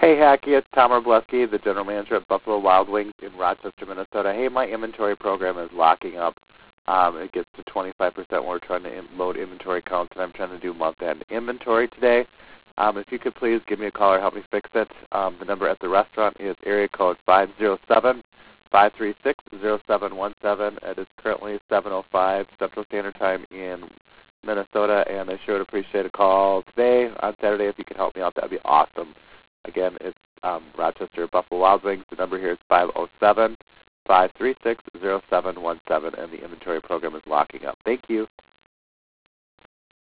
Hey, Hacky, it's Tom Wroblewski, the general manager at Buffalo Wild Wings in Rochester, Minnesota. Hey, my inventory program is locking up. It gets to 25% when we're trying to load inventory counts, and I'm trying to do month-end inventory today. If you could please give me a call or help me fix it. The number at the restaurant is area code 507-536-0717. It is currently 7:05 Central Standard Time in Minnesota, and I sure would appreciate a call today on Saturday. If you could help me out, that would be awesome. Again, it's Rochester Buffalo Wild Wings. The number here is 507-536-0717, and the inventory program is locking up. Thank you.